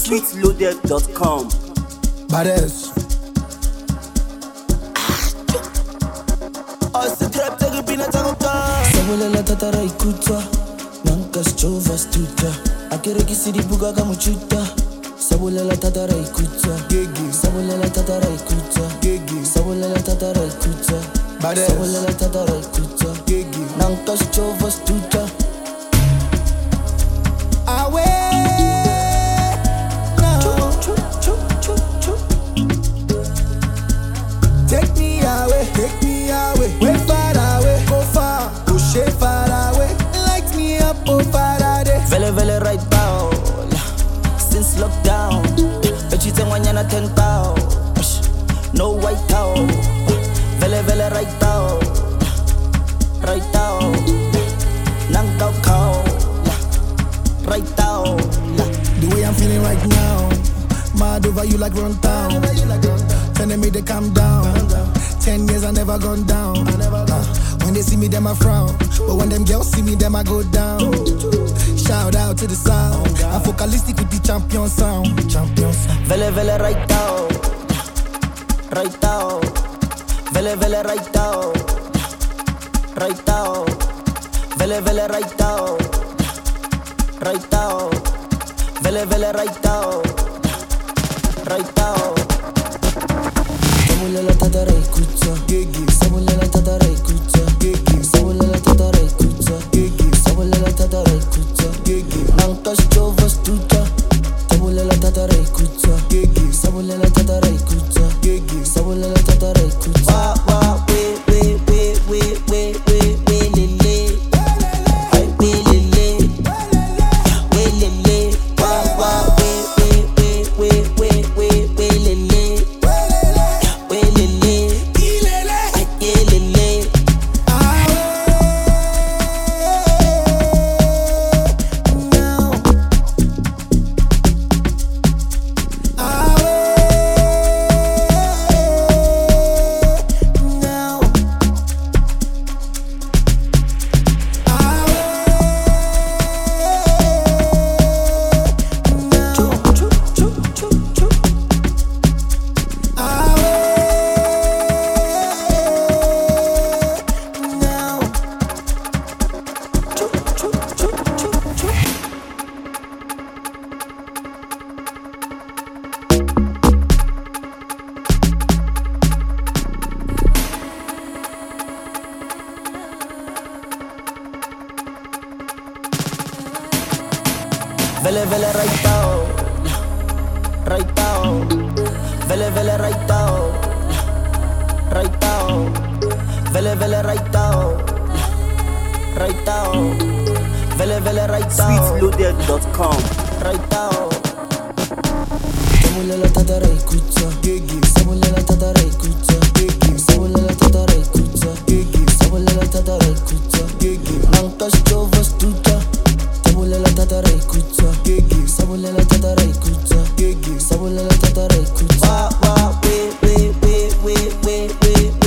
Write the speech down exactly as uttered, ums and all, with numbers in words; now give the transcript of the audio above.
sweet loaded dot com. Badass. Sabolela tatara ikuta Nankas chova stuta Akere kisiri buga kamuchuta Sabolela tatara ikuta Sabolela tatara ikuta Sabolela tatara ikuta Sabolela tatara ikuta Nankas chova stuta Awe Take me away, take me away, way far away, go far, push it far away, light me up, oh Faraday. Vele vele right bow, since lockdown, but you think when you're not ten bow, no white cow. Vele vele right bow, right down, nang cow cow, right down. The way I'm feeling right now, mad over you like run town. Telling me to calm down. Ten years I never gone down. Uh, when they see me, them I frown. But when them girls see me, them I go down. Shout out to the sound. I'm focalistic with the champion sound. Champion sound. Vele vele right down, right down. Vele vele right down, right down. Vele vele right down, right down. Vele vele right down, right down. Sabolela tatara ikuta Sabolela tatara ikuta Sabolela tatara ikuta Sabolela tatara ikuta Nankas chova stuta Sabolela tatara ikuta Sabolela tatara ikuta Sabolela tatara ikuta Wa wa we we we we we we we lele Ay we lele We lele Wa wa we we we we we we we lele Vele vele right down, right down. Vele vele right down, right down. Vele vele right down, right down. Vele vele right down, sweet loaded dot com. right down. Sabolela tatara ikuta, Sabolela tatara ikuta, Sabolela tatara ikuta, Sabolela tatara ikuta. Nankas chova stuta. Sabolela tatara ikuta Sabolela tatara ikuta Sabolela tatara ikuta Wa wa we we we we we we